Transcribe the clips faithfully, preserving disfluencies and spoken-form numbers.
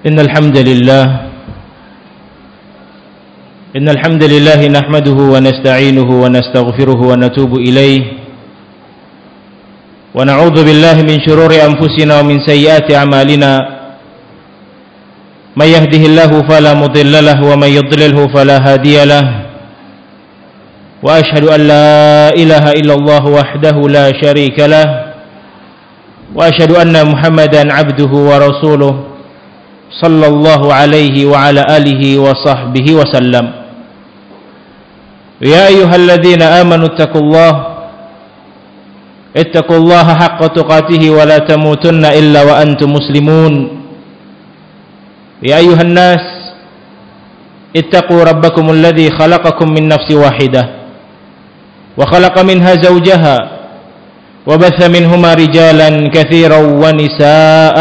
إن الحمد لله إن الحمد لله نحمده ونستعينه ونستغفره ونتوب إليه ونعوذ بالله من شرور أنفسنا ومن سيئات أعمالنا من يهده الله فلا مضل له ومن يضلله فلا هادي له وأشهد أن لا إله إلا الله وحده لا شريك له وأشهد أن محمدا عبده ورسوله صلى الله عليه وعلى آله وصحبه وسلم يا أيها الذين آمنوا اتقوا الله اتقوا الله حق تقاته ولا تموتن إلا وأنتم مسلمون يا أيها الناس اتقوا ربكم الذي خلقكم من نفس واحدة وخلق منها زوجها وبث منهما رجالا كثيرا ونساء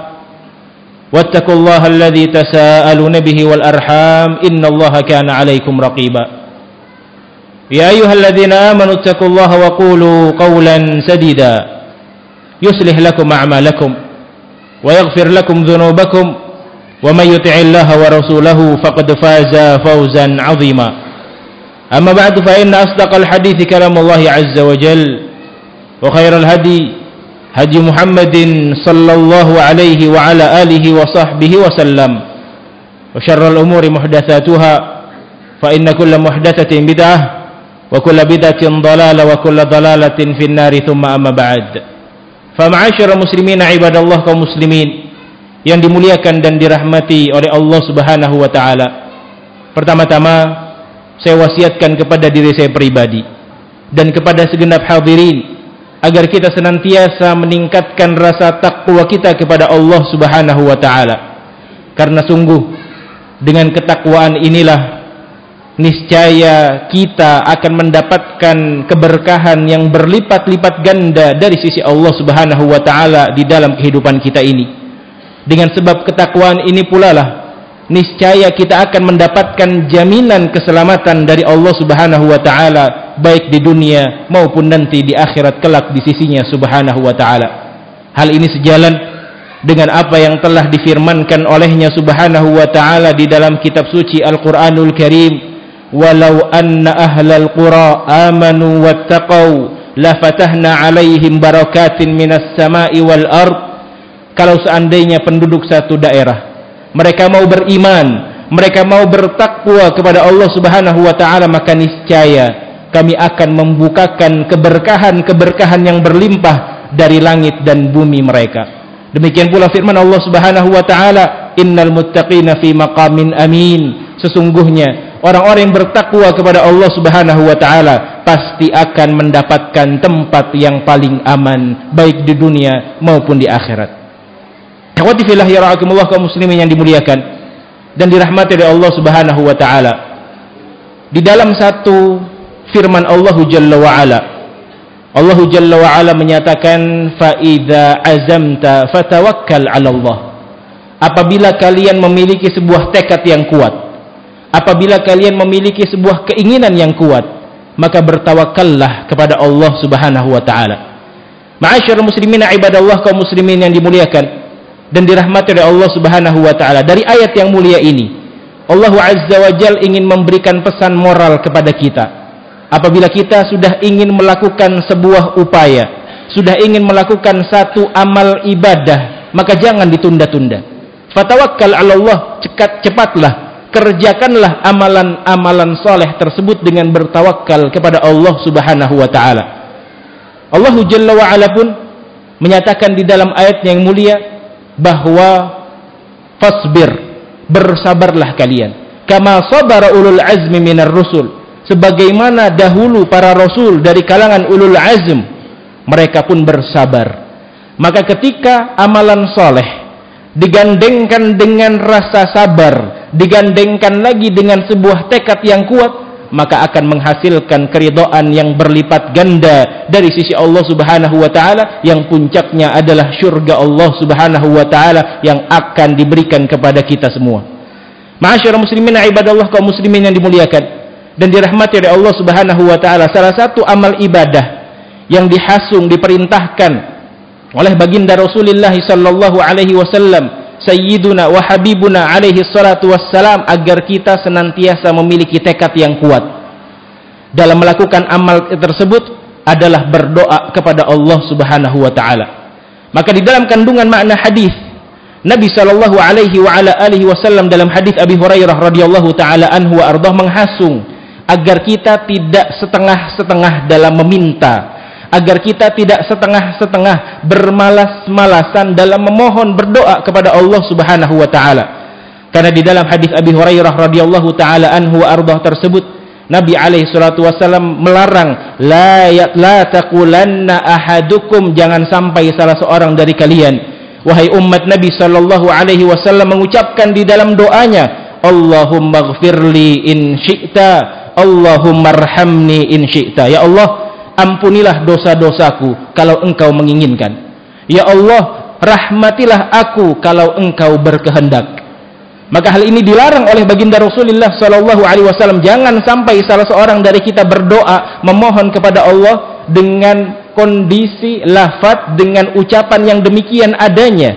واتقوا الله الذي تساءلون به والأرحام إن الله كان عليكم رقيبا يا أيها الذين آمنوا اتقوا الله وقولوا قولا سديدا يصلح لكم أعمالكم ويغفر لكم ذنوبكم ومن يطع الله ورسوله فقد فاز فوزا عظيما أما بعد فإن أصدق الحديث كلام الله عز وجل وخير الهدي هدي محمد صلى الله عليه وعلى آله وصحبه وسلم وشر الأمور محدثاتها فإن كل محدثة بدعة وكل بدعة ضلالة وكل ضلالة في النار ثم أما بعد فمعاشر المسلمين عباد الله kaum muslimin yang dimuliakan dan dirahmati oleh Allah Subhanahu wa taala. Pertama-tama saya wasiatkan kepada diri saya pribadi dan kepada segenap hadirin agar kita senantiasa meningkatkan rasa takwa kita kepada Allah Subhanahu wa taala. Karena sungguh dengan ketakwaan inilah niscaya kita akan mendapatkan keberkahan yang berlipat-lipat ganda dari sisi Allah Subhanahu wa taala di dalam kehidupan kita ini. Dengan sebab ketakwaan ini pula lah niscaya kita akan mendapatkan jaminan keselamatan dari Allah Subhanahu wa taala baik di dunia maupun nanti di akhirat kelak di sisinya Subhanahu wa taala. Hal ini sejalan dengan apa yang telah difirmankan olehnya Subhanahu wa taala di dalam kitab suci Al-Qur'anul Karim, walau anna ahlal qura amanu wattaqau lafatahna alaihim barakatin minas sama'i wal ard. Kalau seandainya penduduk satu daerah mereka mau beriman, mereka mau bertakwa kepada Allah Subhanahu wa taala, maka niscaya kami akan membukakan keberkahan-keberkahan yang berlimpah dari langit dan bumi mereka. Demikian pula firman Allah Subhanahu wa taala, innal muttaqina fi maqamin amin. Sesungguhnya orang-orang yang bertakwa kepada Allah Subhanahu wa taala pasti akan mendapatkan tempat yang paling aman baik di dunia maupun di akhirat. Akhwati fillah ya rahimakumullah kaum muslimin yang dimuliakan dan dirahmati oleh Allah Subhanahu wa taala. Di dalam satu firman Allah Jalla wa Ala, Allah Jalla wa Ala menyatakan fa idza azamta fatawakkal 'ala Allah. Apabila kalian memiliki sebuah tekad yang kuat, apabila kalian memiliki sebuah keinginan yang kuat, maka bertawakallah kepada Allah Subhanahu wa taala. Ma'asyiral muslimin ibadallah kaum muslimin yang dimuliakan dan dirahmati oleh Allah Subhanahu wa taala. Dari ayat yang mulia ini Allah Azza wa Jalla ingin memberikan pesan moral kepada kita. Apabila kita sudah ingin melakukan sebuah upaya, sudah ingin melakukan satu amal ibadah, maka jangan ditunda-tunda. Fatawakkal 'ala Allah, cepat cepatlah kerjakanlah amalan-amalan soleh tersebut dengan bertawakal kepada Allah Subhanahu wa taala. Allah Jalla wa Ala pun menyatakan di dalam ayat yang mulia bahwa fasbir, bersabarlah kalian, kama sabara ulul azmi minar rusul, sebagaimana dahulu para rasul dari kalangan ulul azm mereka pun bersabar. Maka ketika amalan soleh digandengkan dengan rasa sabar, digandengkan lagi dengan sebuah tekad yang kuat, maka akan menghasilkan keridhaan yang berlipat ganda dari sisi Allah Subhanahu wa taala, yang puncaknya adalah syurga Allah Subhanahu wa taala yang akan diberikan kepada kita semua. Ma'asyiral muslimin ibadallah kaum muslimin yang dimuliakan dan dirahmati oleh Allah Subhanahu wa taala, salah satu amal ibadah yang dihasung diperintahkan oleh baginda Rasulullah sallallahu alaihi wasallam Sayyiduna wa Habibuna alaihi salatu wassalam agar kita senantiasa memiliki tekad yang kuat dalam melakukan amal tersebut adalah berdoa kepada Allah Subhanahu wa taala. Maka di dalam kandungan makna hadis Nabi sallallahu alaihi wa ala alihi wasallam dalam hadis Abi Hurairah radhiyallahu taala anhu wa ardhah menghasung agar kita tidak setengah-setengah dalam meminta, agar kita tidak setengah-setengah bermalas-malasan dalam memohon berdoa kepada Allah Subhanahu wa taala. Karena di dalam hadis Abi Hurairah radhiyallahu taala anhu wa ardhah tersebut Nabi alaihi salatu wasallam melarang la ya, la taqulanna ahadukum, jangan sampai salah seorang dari kalian wahai umat Nabi sallallahu alaihi wasallam mengucapkan di dalam doanya Allahumma ighfirli in syi'ta Allahumma arhamni in syi'ta, ya Allah ampunilah dosa-dosaku kalau engkau menginginkan, ya Allah rahmatilah aku kalau engkau berkehendak. Maka hal ini dilarang oleh baginda Rasulullah sallallahu alaihi wasallam. Jangan sampai salah seorang dari kita berdoa memohon kepada Allah dengan kondisi lafaz, dengan ucapan yang demikian adanya.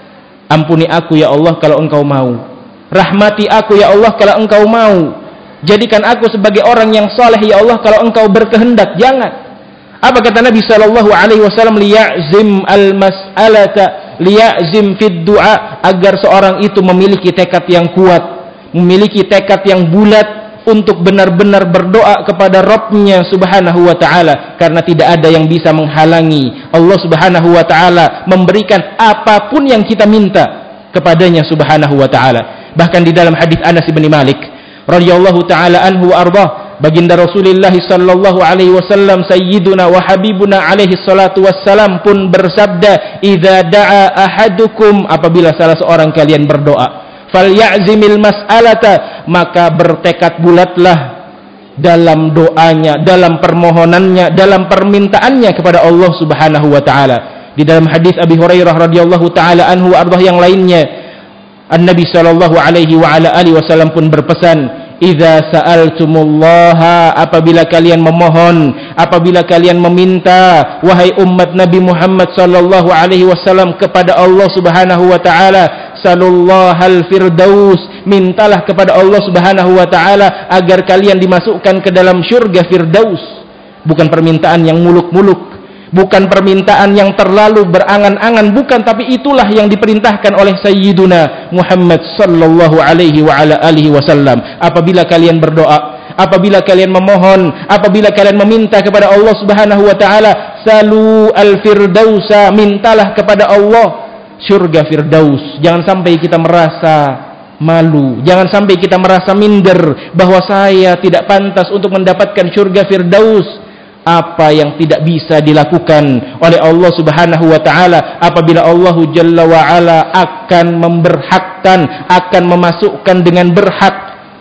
Ampuni aku ya Allah kalau engkau mau, rahmati aku ya Allah kalau engkau mau, jadikan aku sebagai orang yang saleh ya Allah kalau engkau berkehendak. Jangan. Apa kata Nabi sallallahu alaihi wasallam? Liya'zim al-mas'alata liya'zim fid du'a, agar seorang itu memiliki tekad yang kuat, memiliki tekad yang bulat untuk benar-benar berdoa kepada Rabb-Nya Subhanahu wa taala, karena tidak ada yang bisa menghalangi Allah Subhanahu wa taala memberikan apapun yang kita minta kepadanya Subhanahu wa taala. Bahkan di dalam hadis Anas bin Malik radhiyallahu taala anhu wa ardhah, baginda Rasulullah sallallahu alaihi wasallam sayyiduna wa habibuna alaihi salatu wassalam pun bersabda, idza da'a ahadukum, apabila salah seorang kalian berdoa, falyazimil mas'alata, maka bertekad bulatlah dalam doanya, dalam permohonannya, dalam permintaannya kepada Allah Subhanahu wa taala. Di dalam hadis Abi Hurairah radhiyallahu taala anhu ardhah yang lainnya, An-Nabi sallallahu alaihi wa ala alihi wasallam pun berpesan, idza sa'altumullaha, apabila kalian memohon, apabila kalian meminta wahai umat Nabi Muhammad sallallahu alaihi wasallam kepada Allah Subhanahu wa taala, salullahal firdaus, mintalah kepada Allah Subhanahu wa taala agar kalian dimasukkan ke dalam surga firdaus. Bukan permintaan yang muluk-muluk, bukan permintaan yang terlalu berangan-angan, bukan, tapi itulah yang diperintahkan oleh Sayyiduna Muhammad sallallahu alaihi wa ala alihi wasallam. Apabila kalian berdoa, apabila kalian memohon, apabila kalian meminta kepada Allah Subhanahu wa taala, salu al-firdausa, mintalah kepada Allah surga firdaus. Jangan sampai kita merasa malu, jangan sampai kita merasa minder bahwa saya tidak pantas untuk mendapatkan surga firdaus. Apa yang tidak bisa dilakukan oleh Allah Subhanahu wa taala apabila Allah Jalla wa ala akan memberhakkan, akan memasukkan dengan berhak,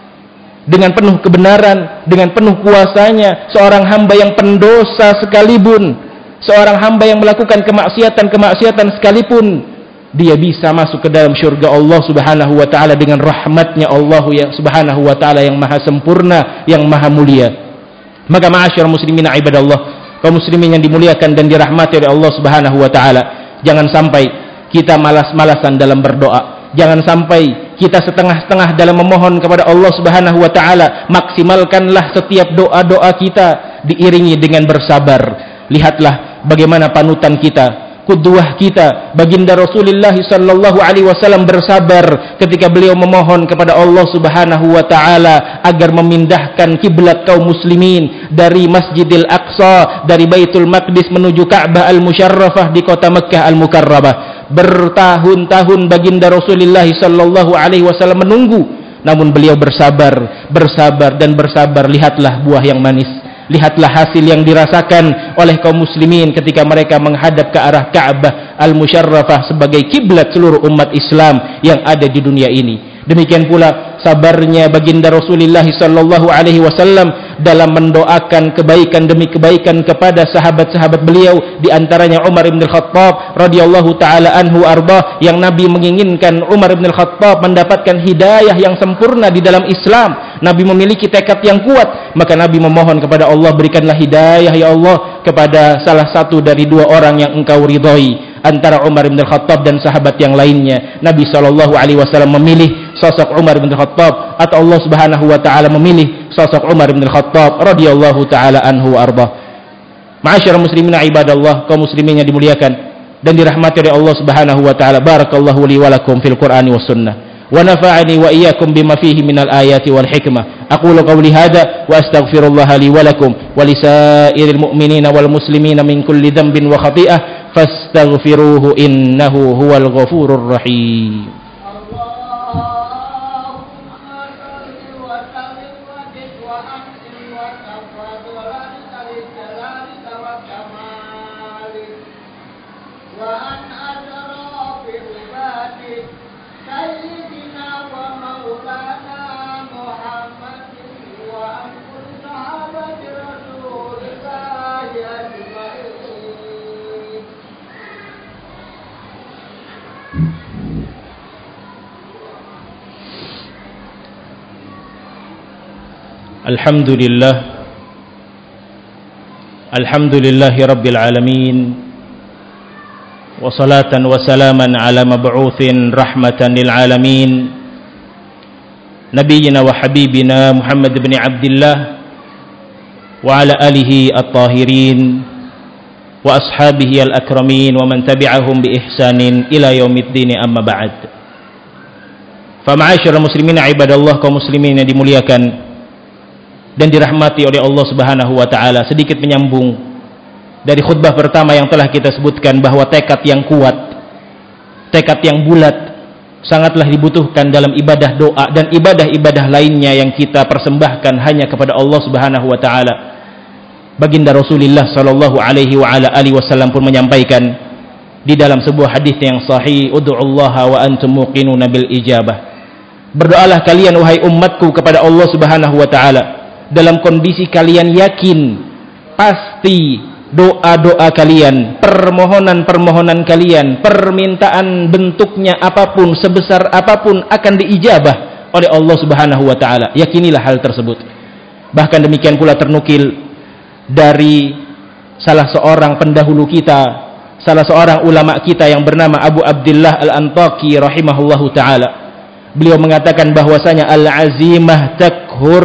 dengan penuh kebenaran, dengan penuh kuasanya seorang hamba yang pendosa sekalipun, seorang hamba yang melakukan kemaksiatan-kemaksiatan sekalipun, dia bisa masuk ke dalam syurga Allah Subhanahu wa taala dengan rahmatnya Allah ya Subhanahu wa taala yang maha sempurna, yang maha mulia. Maka ma'asyar muslimin ibadallah, kaum muslimin yang dimuliakan dan dirahmati oleh Allah Subhanahu wa taala, jangan sampai kita malas-malasan dalam berdoa, jangan sampai kita setengah-setengah dalam memohon kepada Allah Subhanahu wa taala. Maksimalkanlah setiap doa-doa kita diiringi dengan bersabar. Lihatlah bagaimana panutan kita, qudwah kita, baginda Rasulullah sallallahu alaihi wasallam bersabar ketika beliau memohon kepada Allah Subhanahu wa taala agar memindahkan kiblat kaum muslimin dari Masjidil Aqsa, dari Baitul Maqdis menuju Ka'bah al-Musyarrafah di kota Mekkah al-Mukarramah. Bertahun-tahun baginda Rasulullah sallallahu alaihi wasallam menunggu, namun beliau bersabar, bersabar dan bersabar. Lihatlah buah yang manis, lihatlah hasil yang dirasakan oleh kaum muslimin ketika mereka menghadap ke arah Ka'bah al-Musyarrafah sebagai kiblat seluruh umat Islam yang ada di dunia ini. Demikian pula sabarnya baginda Rasulullah sallallahu alaihi wasallam dalam mendoakan kebaikan demi kebaikan kepada sahabat-sahabat beliau, di antaranya Umar bin Khattab radhiyallahu taala anhu arba, yang Nabi menginginkan Umar bin Khattab mendapatkan hidayah yang sempurna di dalam Islam. Nabi memiliki tekad yang kuat, maka Nabi memohon kepada Allah, berikanlah hidayah ya Allah kepada salah satu dari dua orang yang engkau ridhai. antara Umar bin Khattab dan sahabat yang lainnya. Nabi shallallahu alaihi wasallam memilih sosok Umar bin Khattab, atau Allah Subhanahu wa taala memilih sosok Umar bin Khattab radhiyallahu taala anhu arba. Ma'asyiral muslimin ibadallah, kaum muslimin yang dimuliakan dan dirahmati oleh Allah Subhanahu wa taala. Barakallahu li wa lakum fil Qur'ani was sunnah. ونفعني وإياكم بما فيه من الآيات والحكمة. أقول قولي هذا وأستغفر الله لي ولكم ولسائر المؤمنين والمسلمين من كل ذنب وخطيئة فاستغفروه إنه هو الغفور الرحيم. Alhamdulillah Alhamdulillahi Rabbil Alamin, wa salatan wa salaman ala mab'uthin rahmatan lil alamin, nabiyyina wa habibina Muhammad bin Abdullah wa ala alihi at-tahirin wa ashabihi al-akramin wa man tabi'ahum bi ihsanin ila yaumiddin, amma ba'd. Fa ma'asyiral muslimin ibadallah, kaum muslimin yang dimuliakan dan dirahmati oleh Allah Subhanahu wa taala, sedikit menyambung dari khutbah pertama yang telah kita sebutkan bahwa tekad yang kuat, tekad yang bulat sangatlah dibutuhkan dalam ibadah doa dan ibadah-ibadah lainnya yang kita persembahkan hanya kepada Allah Subhanahu wa taala. Baginda Rasulullah sallallahu alaihi wa ala alihi wasallam pun menyampaikan di dalam sebuah hadis yang sahih, ud'ullaha wa antum muqinuna bil ijabah. Berdoalah kalian wahai umatku kepada Allah Subhanahu wa taala dalam kondisi kalian yakin pasti doa-doa kalian, permohonan-permohonan kalian, permintaan bentuknya apapun, sebesar apapun akan diijabah oleh Allah Subhanahu wa taala. Yakinilah hal tersebut. Bahkan demikian pula ternukil dari salah seorang pendahulu kita, salah seorang ulama kita yang bernama Abu Abdullah Al-Antaqi rahimahullahu taala. Beliau mengatakan bahwasanya al-azimah takhur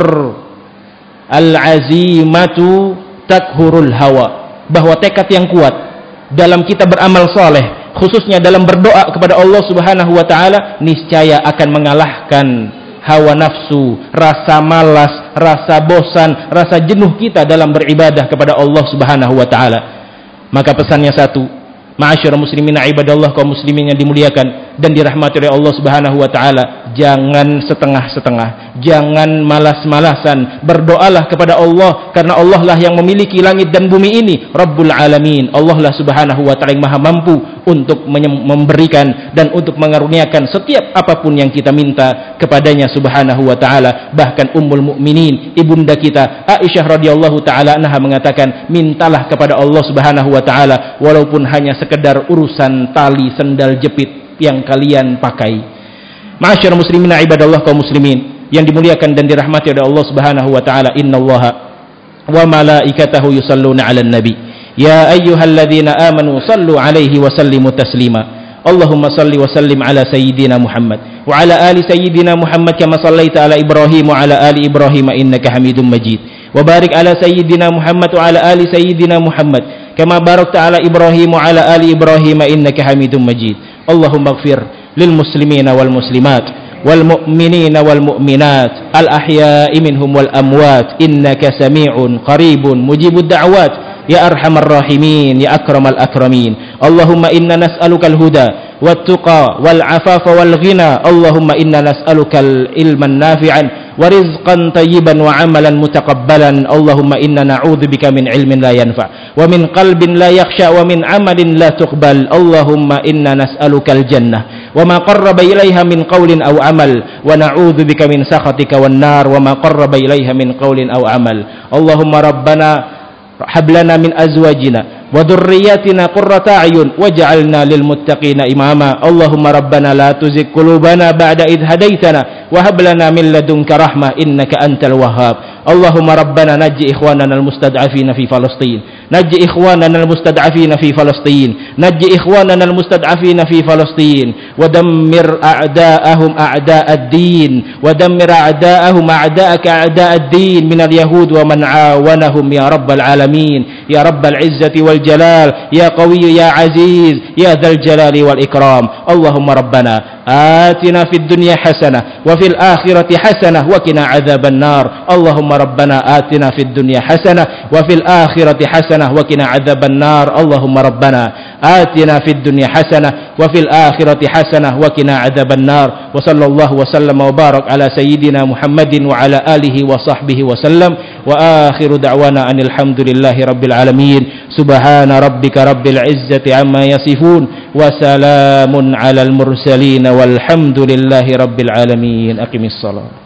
al-azimatu takhurul hawa, bahwa tekad yang kuat dalam kita beramal soleh, khususnya dalam berdoa kepada Allah Subhanahu wa taala, niscaya akan mengalahkan hawa nafsu, rasa malas, rasa bosan, rasa jenuh kita dalam beribadah kepada Allah Subhanahu wa taala. Maka pesannya satu, ma'asyiral muslimin ibadallah, kaum muslimin yang dimuliakan dan dirahmati oleh Allah Subhanahu wa taala, jangan setengah-setengah, jangan malas-malasan. Berdoalah kepada Allah, karena Allah lah yang memiliki langit dan bumi ini, Rabbul Alamin. Allah lah Subhanahu wa taala yang maha mampu untuk memberikan dan untuk mengaruniakan setiap apapun yang kita minta kepadanya Subhanahu wa taala. Bahkan Ummul Mukminin, ibunda kita Aisyah radhiyallahu taala anha mengatakan, mintalah kepada Allah Subhanahu wa taala walaupun hanya sekedar urusan tali sendal jepit yang kalian pakai. Ma'asyiral muslimin ibadallah, kaum muslimin yang dimuliakan dan dirahmati oleh Allah Subhanahu wa taala, innallaha wa malaikatahu yusalluna 'alan nabi ya ayyuhalladzina amanu sallu 'alaihi wa sallimu taslima. Allahumma salli wa sallim ala sayyidina Muhammad wa ala ali sayyidina Muhammad kama sallaita ala Ibrahim wa ala ali Ibrahim innaka Hamidum Majid. Wa barik ala sayyidina Muhammad wa ala ali sayyidina Muhammad kama barakta ala Ibrahim wa ala ali Ibrahim innaka Hamidum Majid. Allahumma ighfir lil muslimina wal muslimat wal mu'minina wal mu'minat al ahya'i minhum wal amwat innaka sami'un qaribun mujibud da'wat ya arhamar rahimin ya akramal akramin. Allahumma inna nas'alukal huda wat tuqa wal afafa wal ghina. Allahumma inna nas'alukal ilman nafi'an wa rizqan tayyiban wa amalan mutaqabbalan. Allahumma inna na'udzubika min ilmin la yanfa' wa min qalbin la yakhsha wa min amalin la tuqbal. Allahumma inna nas'alukal jannah wa ma qarraba ilaiha min qawlin aw amal wa na'udzubika min sakhatika wan nar wa ma qarraba ilaiha min qawlin aw amal. Allahumma rabbana hab lana min azwajina wa dhurriyyatina qurrata a'yun waj'alna lil muttaqina imama. Allahumma rabbana la tuzigh qulubana ba'da idh hadaitana wa hab lana min ladunka rahmah innaka antal wahhab. Allahumma rabbana najji ikhwanana al-mustad'afina fi Palestin, najji ikhwanana al-mustad'afina fi Palestin, najji ikhwanana al-mustad'afina fi Palestin, wa dammir a'da'ahum a'da'ad-din, wa dammir a'da'ahum a'da'aka a'da'ad-din min al-yahud wa man 'awanahum ya rabbal alamin ya rabbal izzati wal jalal ya qawi ya aziz ya dzal jalali wal ikram. Allahumma rabbana atina fid dunya hasanah wa fil akhirati hasanah wa qina adzaban nar. Allahumma rabbana atina fid dunya hasanah wa fil akhirati hasanah wa qina adzaban nar. Allahumma rabbana atina fid dunya hasanah wa fil akhirati hasanah wa qina adzaban nar. Wa sallallahu wa sallama wa barak ala sayyidina Muhammadin wa ala alihi wa sahbihi wa sallam. Wa akhiru da'wana anil hamdulillahi rabbil alamin. Subhana rabbika rabbil izzati amma yasifun wa salamun alal mursalin walhamdulillahi rabbil alamin. Aqimis salat.